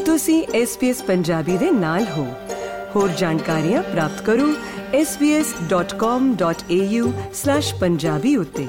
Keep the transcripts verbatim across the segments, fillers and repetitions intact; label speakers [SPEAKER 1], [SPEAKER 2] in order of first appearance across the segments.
[SPEAKER 1] ਤੁਸੀਂ S B S Punjabi ਦੇ ਨਾਲ ਹੋ। ਹੋਰ ਜਾਣਕਾਰੀਆਂ ਪ੍ਰਾਪਤ ਕਰੋ S B S dot com dot A U slash Punjabi ਉੱਤੇ।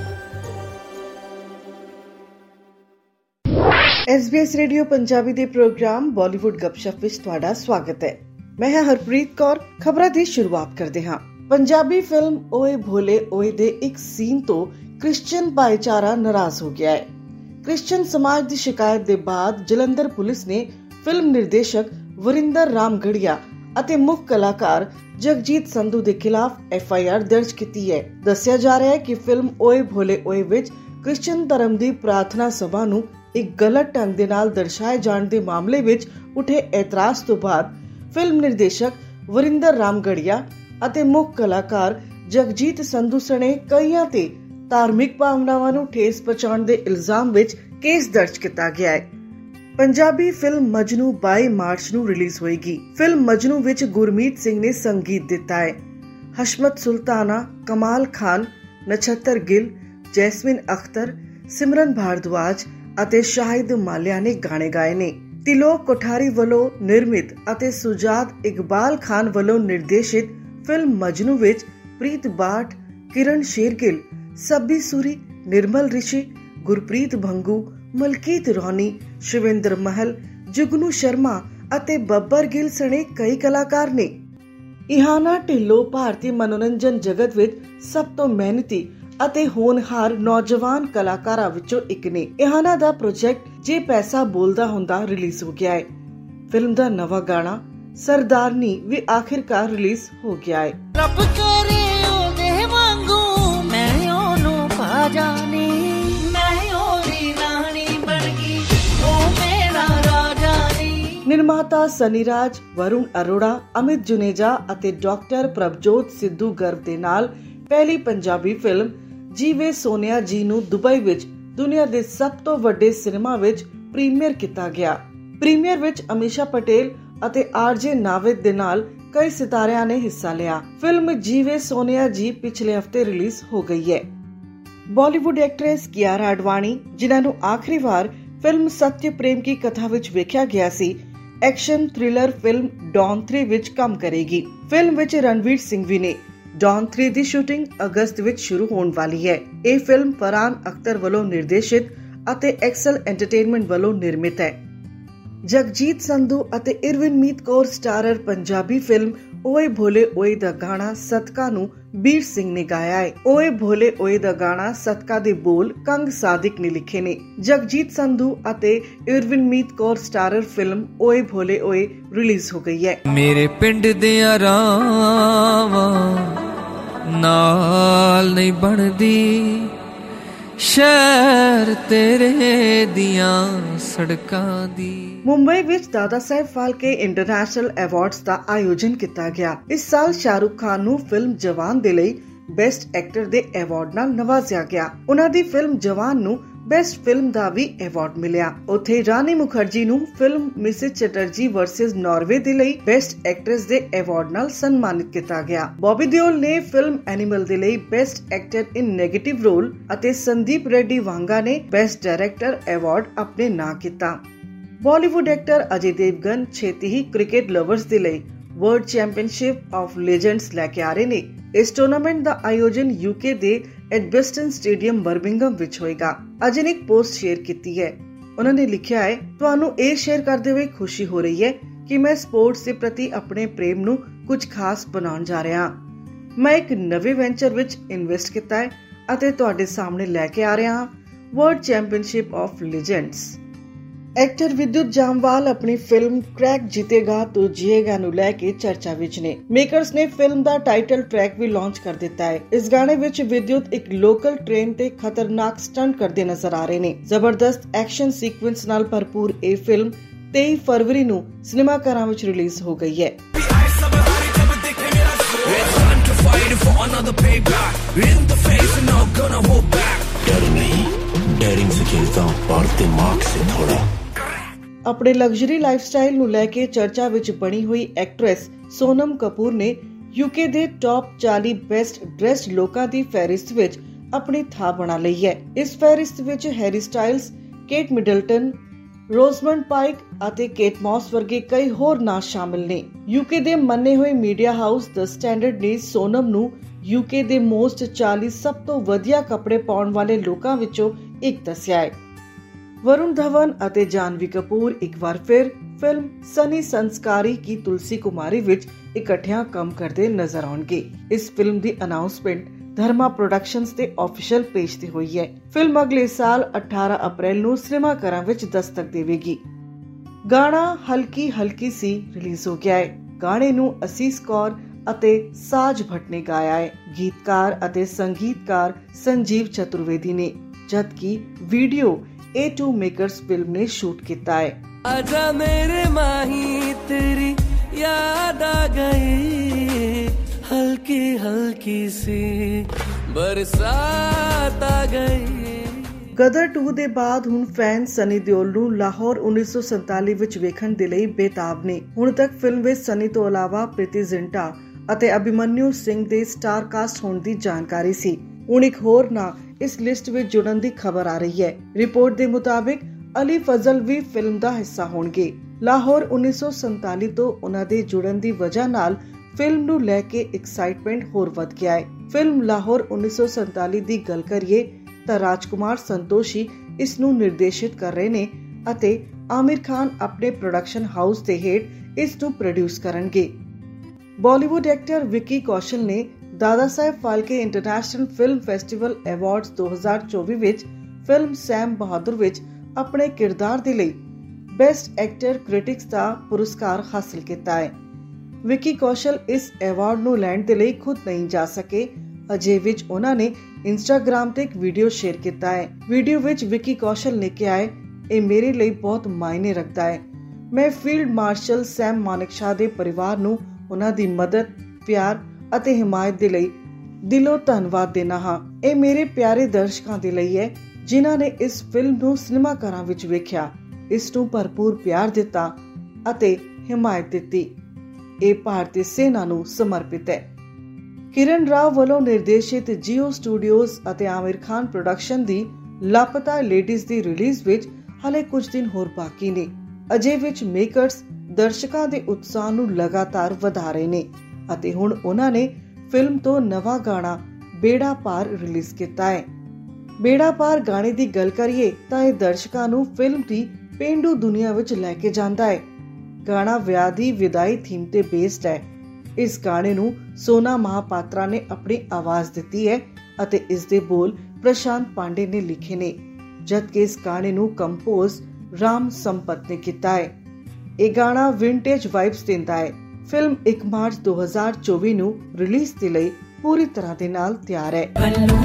[SPEAKER 2] S B S radio Punjabi ਦੇ ਪ੍ਰੋਗਰਾਮ ਬਾਲੀਵੁੱਡ ਗੱਪਸ਼ਪ ਵਿੱਚ ਤੁਹਾਡਾ ਸਵਾਗਤ ਹੈ। ਮੈਂ ਹਾਂ ਹਰਪ੍ਰੀਤ ਕੌਰ। ਖਬਰਾਂ ਦੀ ਸ਼ੁਰੂਆਤ ਕਰਦੇ ਹਾਂ। ਪੰਜਾਬੀ ਫਿਲਮ ਓਏ ਭੋਲੇ ਓਏ ਦੇ ਇੱਕ ਸੀਨ ਤੋਂ ਕ੍ਰਿਸਚੀਅਨ ਭਾਈਚਾਰਾ ਨਾਰਾਜ਼ ਹੋ ਗਿਆ ਹੈ। ਕ੍ਰਿਸਚੀਅਨ ਸਮਾਜ ਦੀ ਸ਼ਿਕਾਇਤ ਦੇ ਬਾਅਦ ਜਲੰਧਰ ਪੁਲਿਸ ਨੇ ਫਿਲਮ ਨਿਰਦੇਸ਼ਕ ਵਰਿੰਦਰ ਰਾਮਗੜੀਆ ਅਤੇ ਮੁੱਖ ਕਲਾਕਾਰ ਜਗਜੀਤ ਸੰਧੂ ਦੇ ਖਿਲਾਫ ਐਫ ਆਈ ਆਰ ਦਰਜ ਕੀਤੀ ਹੈ। ਦੱਸਿਆ ਜਾ ਰਿਹਾ ਹੈ ਕਿ ਫਿਲਮ ਓਏ ਭੋਲੇ ਓਏ ਵਿੱਚ ਕ੍ਰਿਸਚੀਅਨ ਧਰਮ ਦੀ ਪ੍ਰਾਰਥਨਾ ਸਭਾ ਨੂੰ ਇੱਕ ਗਲਤ ਢੰਗ ਦੇ ਨਾਲ ਦਰਸਾਏ ਜਾਣ ਦੇ ਮਾਮਲੇ ਵਿੱਚ ਉਠੇ ਇਤਰਾਜ਼ ਤੋਂ ਬਾਅਦ ਫਿਲਮ ਨਿਰਦੇਸ਼ਕ ਵਰਿੰਦਰ ਰਾਮਗੜੀਆ ਅਤੇ ਮੁੱਖ ਕਲਾਕਾਰ ਜਗਜੀਤ ਸੰਧੂ ਸਣੇ ਕਈਆਂ ਤੇ ਧਾਰਮਿਕ ਭਾਵਨਾਵਾਂ ਨੂੰ ਠੇਸ ਪਹੁੰਚਾਉਣ ਦੇ ਇਲਜ਼ਾਮ ਵਿੱਚ ਕੇਸ ਦਰਜ ਕੀਤਾ ਗਿਆ ਹੈ। ਪੰਜਾਬੀ ਫਿਲਮ ਮਜਨੂ ਬਾਈ ਮਾਰਚ ਨੂੰ ਰਿਲੀਜ਼ ਹੋਏਗੀ। ਫਿਲਮ ਮਜਨੂ ਵਿੱਚ ਗੁਰਮੀਤ ਸਿੰਘ ਨੇ ਸੰਗੀਤ ਦਿੱਤਾ ਹੈ। ਹਸ਼ਮਤ ਸੁਲਤਾਨਾ, ਕਮਾਲ ਖਾਨ, ਨਛੱਤਰ ਗਿੱਲ, ਜੈਸਮੀਨ ਅਖਤਰ, ਸਿਮਰਨ ਭਾਰਦਵਾਜ ਅਤੇ ਸ਼ਾਹਿਦ ਮਾਲਿਆ ਨੇ ਗਾਣੇ ਗਾਏ ਨੇ। ਤਿਲੋਕ ਕੋਠਾਰੀ ਵੱਲੋਂ ਨਿਰਮਿਤ ਅਤੇ ਸੁਜਾਤ ਇਕਬਾਲ ਖਾਨ ਵੱਲੋਂ ਨਿਰਦੇਸ਼ਿਤ ਫਿਲਮ ਮਜਨੂ ਵਿੱਚ ਪ੍ਰੀਤ ਬਾਠ, ਕਿਰਨ ਸ਼ੇਰਗਿੱਲ, ਸੱਬੀ ਸੂਰੀ, ਨਿਰਮਲ ਰਿਸ਼ੀ, ਗੁਰਪ੍ਰੀਤ ਭੰਗੂ, ਮਲਕੀਤ ਰੌਣੀ, ਸ਼ਿਵਿੰਦਰ ਮਹਲ, ਜੁਗਨੂ ਸ਼ਰਮਾ ਅਤੇ ਬੱਬਰ ਗਿੱਲ ਸਣੇ ਕਈ ਕਲਾਕਾਰ ਨੇ। ਇਹਾਨਾ ਢਿੱਲੋਂ ਭਾਰਤੀ ਮਨੋਰੰਜਨ ਜਗਤ ਵਿੱਚ ਸਭ ਤੋਂ ਮਿਹਨਤੀ ਅਤੇ ਹੋਣਹਾਰ ਨੌਜਵਾਨ ਕਲਾਕਾਰਾਂ ਵਿੱਚੋਂ ਇੱਕ ਨੇ। ਇਹਾਨਾ ਦਾ ਪ੍ਰੋਜੈਕਟ ਜੇ ਪੈਸਾ ਬੋਲਦਾ ਹੁੰਦਾ ਰਿਲੀਜ਼ ਹੋ ਗਿਆ ਹੈ। ਫਿਲਮ ਦਾ ਨਵਾਂ ਗਾਣਾ ਸਰਦਾਰਨੀ ਵੀ ਆਖਿਰਕਾਰ ਰਿਲੀਜ਼ ਹੋ ਗਿਆ ਹੈ।
[SPEAKER 3] ਰੱਬ ਕਰੇ ਉਹਦੇ ਵਾਂਗੂ ਮੈਂ ਉਹਨੂੰ ਪਾ ਜਾਣੀ, ਮੈਂ ਉਹਦੀ ਰਾਣੀ ਬਣ ਗਈ, ਉਹ ਮੇਰਾ ਰਾਜਾ ਨੀ।
[SPEAKER 2] ਨਿਰਮਾਤਾ ਸਨੀ ਰਾਜ, ਵਰੁਣ ਅਰੋੜਾ, ਅਮਿਤ ਜੁਨੇਜਾ ਅਤੇ ਡਾਕਟਰ ਪ੍ਰਭਜੋਤ ਸਿੱਧੂ ਗਰਗ ਦੇ ਨਾਲ ਪਹਿਲੀ ਪੰਜਾਬੀ ਫਿਲਮ ਜੀਵੇ ਸੋਨਿਆ ਜੀ ਨੂੰ ਦੁਬਈ ਵਿੱਚ ਦੁਨੀਆ ਦੇ ਸਭ ਤੋਂ ਵੱਡੇ ਸਿਨੇਮਾ ਵਿੱਚ ਪ੍ਰੀਮੀਅਰ ਕੀਤਾ ਗਿਆ। ਪ੍ਰੀਮੀਅਰ ਵਿੱਚ ਅਮੀਸ਼ਾ ਪਟੇਲ ਅਤੇ ਆਰ ਜੇ ਨਾਵਿਦ ਦੇ ਨਾਲ ਕਈ ਸਿਤਾਰਿਆਂ ਨੇ ਹਿੱਸਾ ਲਿਆ। ਫਿਲਮ ਜੀਵੇ ਸੋਨਿਆ ਜੀ ਪਿਛਲੇ ਹਫਤੇ ਰਿਲੀਜ਼ ਹੋ ਗਈ ਹੈ। ਬਾਲੀਵੁੱਡ ਐਕਟਰੈਸ ਕਿਆਰਾ ਅਡਵਾਨੀ, ਜਿਨ੍ਹਾਂ ਨੂੰ ਆਖਰੀ ਵਾਰ ਫਿਲਮ ਸਤਯ ਪ੍ਰੇਮ ਕੀ ਕਥਾ ਵਿੱਚ ਵੇਖਿਆ ਗਿਆ ਸੀ, action thriller film Don three ਵਿੱਚ ਕੰਮ ਕਰੇਗੀ। ਫਿਲਮ ਵਿੱਚ ਰਣਵੀਰ ਸਿੰਘ ਵੀ ਨੇ। ਡੌਨ ਥ੍ਰੀ ਦੀ ਸ਼ੂਟਿੰਗ ਅਗਸਤ ਵਿੱਚ ਸ਼ੁਰੂ ਹੋਣ ਵਾਲੀ ਹੈ। ਇਹ ਫਿਲਮ ਫਰਹਾਨ ਅਖਤਰ ਵੱਲੋਂ ਨਿਰਦੇਸ਼ਿਤ ਅਤੇ ਐਕਸਲ ਐਂਟਰਟੇਨਮੈਂਟ ਵੱਲੋਂ ਨਿਰਮਿਤ ਹੈ। ਜਗਜੀਤ ਸੰਧੂ ਅਤੇ ਇਰਵਿਨਮੀਤ ਕੌਰ ਸਟਾਰਰ ਪੰਜਾਬੀ ਫਿਲਮ ਓਏ ਭੋਲੇ ਓਏ ਦਾ ਗਾਣਾ ਸਦਕਾ ਨੂੰ ਬੀਰ ਸਿੰਘ ਨੇ ਗਾਇਆ ਹੈ। ਓਏ ਭੋਲੇ ਓਏ ਦਾ ਗਾਣਾ ਸਦਕਾ ਦੇ ਬੋਲ ਕੰਗ ਸਾਦਿਕ ਨੇ ਲਿਖੇ ਨੇ। ਜਗਜੀਤ ਸੰਧੂ ਅਤੇ ਇਰਵਿਨਮੀਤ ਕੌਰ ਸਟਾਰਰ ਫਿਲਮ ਓਏ ਭੋਲੇ ਓਏ ਰਿਲੀਜ਼ ਹੋ ਗਈ ਹੈ।
[SPEAKER 4] ਮੇਰੇ ਪਿੰਡ ਦੇ ਆਰਾਵਾਂ ਨਾਲ ਨਹੀਂ ਬਣਦੀ, ਸ਼ਹਿਰ ਤੇਰੇ ਦੀਆਂ ਸੜਕਾਂ ਦੀ।
[SPEAKER 2] ਮੁੰਬਈ ਵਿੱਚ ਦਾਦਾ ਸਾਹਿਬ ਫਾਲਕੇ ਇੰਟਰਨੈਸ਼ਨਲ ਅਵਾਰਡਸ ਦਾ ਆਯੋਜਨ ਕੀਤਾ ਗਿਆ। ਇਸ ਸਾਲ ਸ਼ਾਹਰੁਖ ਖਾਨ ਨੂੰ ਫਿਲਮ ਜਵਾਨ ਦੇ ਲਈ ਬੈਸਟ ਐਕਟਰ ਦੇ ਅਵਾਰਡ ਨਾਲ ਨਵਾਜ਼ਿਆ ਗਿਆ। ਉਹਨਾਂ ਦੀ ਫਿਲਮ ਜਵਾਨ ਨੂੰ ਬੈਸਟ ਫਿਲਮ ਦਾ ਵੀ ਅਵਾਰਡ ਮਿਲਿਆ। ਉੱਥੇ ਰਾਣੀ ਮੁਖਰਜੀ ਨੂੰ film Mrs Chatterjee versus Norway ਦੇ ਲਈ ਬੈਸਟ ਐਕਟਰੈਸ ਦੇ ਅਵਾਰਡ ਨਾਲ ਸਨਮਾਨਿਤ ਕੀਤਾ ਗਿਆ। ਬੌਬੀ ਦਿਓਲ ਨੇ ਫਿਲਮ ਐਨੀਮਲ ਦੇ ਲਈ best actor in negative role ਅਤੇ ਸੰਦੀਪ ਰੈਡੀ ਵਾਂਗਾ ਨੇ ਬੈਸਟ ਡਾਇਰੈਕਟਰ ਅਵਾਰਡ ਆਪਣੇ ਨਾਂ ਕੀਤਾ। ਬਾਲੀਵੁੱਡ ਐਕਟਰ ਅਜੇ ਦੇਵਗਨ ਛੇਤੀ ਹੀ ਕ੍ਰਿਕਟ ਲਵਰਸ ਦੇ ਲਈ ਵਰਲਡ ਚੈਂਪੀਅਨਸ਼ਿਪ ਆਫ ਲੈਜੈਂਡਸ ਲੈ ਕੇ ਆ ਰਹੇ ਨੇ। ਇਸ ਟੂਰਨਾਮੈਂਟ ਦਾ ਆਯੋਜਨ ਯੂਕੇ ਦੇ ਐਡਬਸਟਨ ਸਟੇਡੀਅਮ ਬਰਮਿੰਗਮ ਵਿੱਚ ਹੋਏਗਾ। ਅਜੇ ਨੇ ਇੱਕ ਪੋਸਟ ਸ਼ੇਅਰ ਕੀਤੀ ਹੈ। ਉਹਨਾਂ ਨੇ ਲਿਖਿਆ ਹੈ, ਤੁਹਾਨੂੰ ਇਹ ਸ਼ੇਅਰ ਕਰਦੇ ਹੋਏ ਖੁਸ਼ੀ ਹੋ ਰਹੀ ਹੈ ਕਿ ਮੈਂ ਸਪੋਰਟਸ ਦੇ ਪ੍ਰਤੀ ਆਪਣੇ ਪ੍ਰੇਮ ਨੂੰ ਕੁਝ ਖਾਸ ਬਣਾਉਣ ਜਾ ਰਿਹਾ ਹਾਂ। ਮੈਂ ਇੱਕ ਨਵੇਂ ਵੈਂਚਰ ਵਿੱਚ ਇਨਵੈਸਟ ਕੀਤਾ ਹੈ ਅਤੇ ਤੁਹਾਡੇ ਸਾਹਮਣੇ ਲੈ ਕੇ ਆ ਰਿਹਾ ਹਾਂ world championship of legends. Actor Vidyut Jammwal ਆਪਣੀ ਫਿਲਮ ਕ੍ਰੈਕ ਜਿੱਤੇਗਾ ਤੋ ਜੀਏਗਾ ਨੂੰ ਲੈ ਕੇ ਚਰਚਾ ਵਿੱਚ ਨੇ। ਮੇਕਰਸ ਨੇ ਫਿਲਮ ਦਾ ਟਾਈਟਲ ਟਰੈਕ ਵੀ ਲਾਂਚ ਕਰ ਦਿੱਤਾ ਹੈ। ਇਸ ਗਾਣੇ ਵਿੱਚ ਵਿਦਿਊਤ ਇੱਕ ਲੋਕਲ ਟ੍ਰੇਨ ਤੇ ਖਤਰਨਾਕ ਸਟੰਟ ਕਰਦੇ ਨਜ਼ਰ ਆ ਰਹੇ ਨੇ। ਜ਼ਬਰਦਸਤ ਐਕਸ਼ਨ ਸੀਕੁਐਂਸ ਨਾਲ ਭਰਪੂਰ ਇਹ ਫਿਲਮ ਤੇਈ ਫਰਵਰੀ ਨੂੰ ਸਿਨੇਮਾ ਘਰਾਂ ਵਿੱਚ ਰਿਲੀਜ਼ ਹੋ ਗਈ ਹੈ। ਆਪਣੇ ਲਗਜ਼ਰੀ ਲਾਈਫਸਟਾਈਲ ਨੂੰ ਲੈ ਕੇ ਚਰਚਾ ਵਿੱਚ ਬਣੀ ਹੋਈ ਐਕਟਰੈਸ ਸੋਨਮ ਕਪੂਰ ਨੇ ਯੂਕੇ ਦੇ ਟੌਪ ਚਾਲੀ ਬੈਸਟ ਡਰੈਸਡ ਲੋਕਾਂ ਦੀ ਫਹਿਰਿਸਤ ਵਿੱਚ ਆਪਣੀ ਥਾਂ ਬਣਾ ਲਈ ਹੈ। ਇਸ ਫਹਿਰਿਸਤ ਵਿੱਚ Harry Styles, Kate Middleton, Rosamund Pike ਅਤੇ ਕੇਟ ਮੌਸ ਵਰਗੇ ਕਈ ਹੋਰ ਨਾਂ ਸ਼ਾਮਿਲ ਨੇ। ਯੂਕੇ ਦੇ ਮੰਨੇ ਹੋਏ ਮੀਡੀਆ ਹਾਊਸ ਦ ਸਟੈਂਡਰਡ ਨੇ ਸੋਨਮ ਨੂੰ ਯੂਕੇ ਦੇ ਮੋਸਟ ਚਾਲੀ ਸਭ ਤੋਂ ਵਧੀਆ ਕੱਪੜੇ ਪਾਉਣ ਵਾਲੇ ਲੋਕਾਂ ਵਿੱਚੋਂ ਇੱਕ ਦੱਸਿਆ ਹੈ। ਵਰੁਣ ਧਵਨ ਅਤੇ ਜਾਨਵੀ ਕਪੂਰ ਇੱਕ ਵਾਰ ਫਿਰ ਫਿਲਮ ਸਨੀ ਸੰਸਕਾਰੀ ਕੀ ਤੁਲਸੀ ਕੁਮਾਰੀ ਵਿੱਚ ਇਕੱਠਿਆਂ ਕੰਮ ਕਰਦੇ ਨਜ਼ਰ ਆਉਣਗੇ। ਇਸ ਫਿਲਮ ਦੀ ਅਨਾਉਂਸਮੈਂਟ ਧਰਮਾ ਪ੍ਰੋਡਕਸ਼ਨਸ ਦੇ ਆਫੀਸ਼ੀਅਲ ਪੇਜ ਤੇ ਹੋਈ ਹੈ। ਫਿਲਮ ਅਗਲੇ ਸਾਲ ਅਠਾਰਾਂ ਅਪ੍ਰੈਲ ਨੂੰ ਸਿਨੇਮਾ ਘਰਾਂ ਵਿੱਚ ਦਸਤਕ ਦੇਵੇਗੀ। ਗਾਣਾ ਹਲਕੀ ਹਲਕੀ ਸੀ ਰਿਲੀਜ਼ ਹੋ ਗਿਆ ਹੈ। ਗਾਣੇ ਨੂੰ ਅਸੀਸ ਕੌਰ ਅਤੇ ਸਾਜ ਭੱਟ ਨੇ ਗਾਇਆ ਹੈ। ਗੀਤਕਾਰ ਅਤੇ ਸੰਗੀਤਕਾਰ ਸੰਜੀਵ ਚਤੁਰਵੇਦੀ ਨੇ, ਜਦਕਿ video A two makers film ਨੇ ਸ਼ੂਟ ਕੀਤਾ ਹੈ।
[SPEAKER 4] आजा मेरे माही तेरी याद आ गई, हल्की हल्की सी बरसात आ गई।
[SPEAKER 2] ਗਦਰ ਟੂ ਦੇ ਬਾਅਦ ਹੁਣ ਫੈਨ ਸਨੀ ਦਿਓਲ ਨੂੰ ਲਾਹੌਰ ਉੱਨੀ ਸੌ ਸੰਤਾਲੀ ਵਿੱਚ ਵੇਖਣ ਦੇ ਲਈ ਬੇਤਾਬ ਨੇ। ਹੁਣ ਤੱਕ ਫਿਲਮ ਵਿੱਚ ਸਨੀ ਤੋਂ ਇਲਾਵਾ ਪ੍ਰੀਤੀ ਜ਼ਿੰਟਾ ਅਤੇ ਅਭਿਮਨਿਊ ਸਿੰਘ ਦੇ ਸਟਾਰ ਕਾਸਟ ਹੋਣ ਦੀ ਜਾਣਕਾਰੀ ਸੀ। ਹੁਣ ਇੱਕ ਹੋਰ ਨਾਂ ਇਸ ਲਿਸਟ ਵਿੱਚ ਜੁੜਨ ਦੀ ਖਬਰ ਆ ਰਹੀ ਹੈ। ਰਿਪੋਰਟ ਦੇ ਮੁਤਾਬਿਕ ਅਲੀ ਫਜ਼ਲ ਵੀ ਫਿਲਮ ਦਾ ਹਿੱਸਾ ਹੋਣਗੇ। ਲਾਹੌਰ ਉੱਨੀ ਸੌ ਸੰਤਾਲੀ ਤੋਂ ਉਹਨਾਂ ਦੇ ਜੁੜਨ ਦੀ ਵਜ੍ਹਾ ਨਾਲ ਫਿਲਮ ਨੂੰ ਲੈ ਕੇ ਐਕਸਾਈਟਮੈਂਟ ਹੋਰ ਵੱਧ ਗਿਆ ਹੈ। ਫਿਲਮ ਲਾਹੌਰ ਉੱਨੀ ਸੌ ਸੰਤਾਲੀ ਦੀ ਗੱਲ ਕਰੀਏ ਤਾਂ ਰਾਜਕੁਮਾਰ ਸੰਤੋਸ਼ੀ ਇਸ ਨੂੰ ਨਿਰਦੇਸ਼ਿਤ ਕਰ ਰਹੇ ਨੇ ਅਤੇ ਆਮਿਰ ਖਾਨ ਆਪਣੇ ਪ੍ਰੋਡਕਸ਼ਨ ਹਾਊਸ ਦੇ ਹੇਠ ਇਸ ਨੂੰ ਪ੍ਰੋਡਿਊਸ ਕਰਨਗੇ। ਬਾਲੀਵੁੱਡ ਐਕਟਰ ਵਿੱਕੀ ਕੌਸ਼ਲ ਨੇ Dada Saheb Phalke international film festival awards ਦੋ ਹਜ਼ਾਰ ਚੌਵੀ ਵਿੱਚ ਫਿਲਮ ਸੈਮ ਬਹਾਦਰ ਵਿੱਚ ਆਪਣੇ ਕਿਰਦਾਰ ਦੇ ਲਈ ਬੈਸਟ ਐਕਟਰ ਕ੍ਰਿਟਿਕਸ ਦਾ ਪੁਰਸਕਾਰ ਹਾਸਲ ਕੀਤਾ ਹੈ। ਵਿੱਕੀ ਕੌਸ਼ਲ ਇਸ ਅਵਾਰਡ ਨੂੰ ਲੈਣ ਦੇ ਲਈ ਖੁਦ ਨਹੀਂ ਜਾ ਸਕੇ। ਅਜੇ ਵਿੱਚ ਉਹਨਾਂ ਨੇ ਇੰਸਟਾਗ੍ਰਾਮ ਤੇ ਇੱਕ ਵੀਡੀਓ ਸ਼ੇਅਰ ਕੀਤਾ ਹੈ। ਵੀਡੀਓ ਵਿੱਚ ਵਿੱਕੀ ਕੌਸ਼ਲ ਨੇ ਕਿਹਾ ਹੈ, ਇਹ ਮੇਰੇ ਲਈ ਬਹੁਤ ਮਾਇਨੇ ਰੱਖਦਾ ਹੈ। ਮੈਂ ਫੀਲਡ ਮਾਰਸ਼ਲ ਸੈਮ ਮਾਨੇਕਸ਼ਾ ਦੇ ਪਰਿਵਾਰ ਨੂੰ ਉਹਨਾਂ ਦੀ ਮਦਦ, ਪਿਆਰ ਅਤੇ ਹਿਮਾਇਤ ਦੇ ਲਈ ਦਿਲੋਂ ਧੰਨਵਾਦ ਦੇਣਾ ਹਾਂ। ਇਹ ਮੇਰੇ ਪਿਆਰੇ ਦਰਸ਼ਕਾਂ ਦੇ ਲਈ ਹੈ ਜਿਨ੍ਹਾਂ ਨੇ ਇਸ ਫਿਲਮ ਨੂੰ ਸਿਨੇਮਾ ਘਰਾਂ ਵਿੱਚ ਵੇਖਿਆ, ਇਸ ਨੂੰ ਭਰਪੂਰ ਪਿਆਰ ਦਿੱਤਾ ਅਤੇ ਹਿਮਾਇਤ ਦਿੱਤੀ। ਇਹ ਭਾਰਤੀ ਸੈਨਾ ਨੂੰ ਸਮਰਪਿਤ ਹੈ। ਕਿਰਨ ਰਾਓ ਵੱਲੋਂ ਨਿਰਦੇਸ਼ਿਤ ਜੀਓ ਸਟੂਡੀਓਜ਼ ਅਤੇ ਆਮਿਰ ਖਾਨ ਪ੍ਰੋਡਕਸ਼ਨ ਦੀ ਲਾਪਤਾ ਲੇਡੀਜ਼ ਦੀ ਰਿਲੀਜ਼ ਵਿੱਚ ਹਾਲੇ ਕੁਝ ਦਿਨ ਹੋਰ ਬਾਕੀ ਨੇ। ਅਜੇ ਵਿੱਚ ਮੇਕਰਸ ਦਰਸ਼ਕਾਂ ਦੇ ਉਤਸ਼ਾਹ ਨੂੰ ਲਗਾਤਾਰ ਵਧਾ ਰਹੇ ਨੇ ਅਤੇ ਹੁਣ ਉਹਨਾਂ ਨੇ ਫਿਲਮ ਤੋਂ ਨਵਾਂ ਗਾਣਾ ਬੇੜਾ ਪਾਰ ਰਿਲੀਜ਼ ਕੀਤਾ ਹੈ। ਬੇੜਾ ਪਾਰ ਗਾਣੇ ਦੀ ਗੱਲ ਕਰੀਏ ਤਾਂ ਇਹ ਦਰਸ਼ਕਾਂ ਨੂੰ ਫਿਲਮ ਦੀ ਪੇਂਡੂ ਦੁਨੀਆ ਵਿੱਚ ਲੈ ਕੇ ਜਾਂਦਾ ਹੈ। ਗਾਣਾ ਵਿਆਹ ਦੀ ਵਿਦਾਈ ਥੀਮ ਤੇ ਬੇਸਡ ਹੈ। ਇਸ ਗਾਣੇ ਨੂੰ ਸੋਨਾ ਮਹਾਪਾਤਰਾ ਨੇ ਆਪਣੀ ਆਵਾਜ਼ ਦਿੱਤੀ ਹੈ ਅਤੇ ਇਸ ਦੇ ਬੋਲ ਪ੍ਰਸ਼ਾਂਤ ਪਾਂਡੇ ਨੇ ਲਿਖੇ ਨੇ, ਜਦਕਿ ਇਸ ਗਾਣੇ ਨੂੰ ਕੰਪੋਜ਼ ਰਾਮ ਸੰਪਤ ਨੇ ਕੀਤਾ ਹੈ। ਇਹ ਗਾਣਾ ਵਿੰਟੇਜ ਵਾਈਬਸ ਦਿੰਦਾ ਹੈ। ਫਿਲਮ ਇੱਕ ਮਾਰਚ ਦੋ ਹਜ਼ਾਰ ਚੌਵੀ ਨੂੰ ਰਿਲੀਜ਼ ਦੇ ਲਈ ਪੂਰੀ ਤਰ੍ਹਾਂ ਦੇ ਨਾਲ ਤਿਆਰ ਹੈ।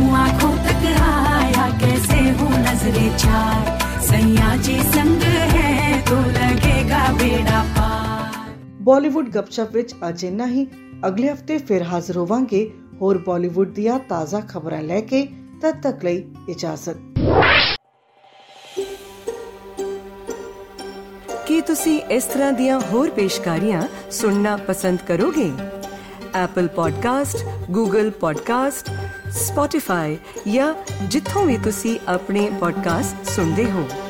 [SPEAKER 2] ਬਾਲੀਵੁੱਡ ਗੱਪਸ਼ਪ ਵਿੱਚ ਅੱਜ ਇੰਨਾ ਹੀ। ਅਗਲੇ ਹਫਤੇ ਫਿਰ ਹਾਜ਼ਰ ਹੋਵਾਂਗੇ ਹੋਰ ਬਾਲੀਵੁੱਡ ਦੀਆਂ ਤਾਜ਼ਾ ਖਬਰਾਂ ਲੈ ਕੇ। ਤਦ ਤੱਕ ਲਈ ਇਜਾਜ਼ਤ।
[SPEAKER 1] ਕੀ ਤੁਸੀਂ ਇਸ ਤਰ੍ਹਾਂ ਦੀਆਂ ਹੋਰ ਪੇਸ਼ਕਾਰੀਆਂ ਸੁਣਨਾ ਪਸੰਦ ਕਰੋਗੇ? Apple podcast, Google podcast, Spotify ਜਾਂ ਜਿੱਥੋਂ ਵੀ ਤੁਸੀਂ ਆਪਣੇ ਪੋਡਕਾਸਟ ਸੁਣਦੇ ਹੋ।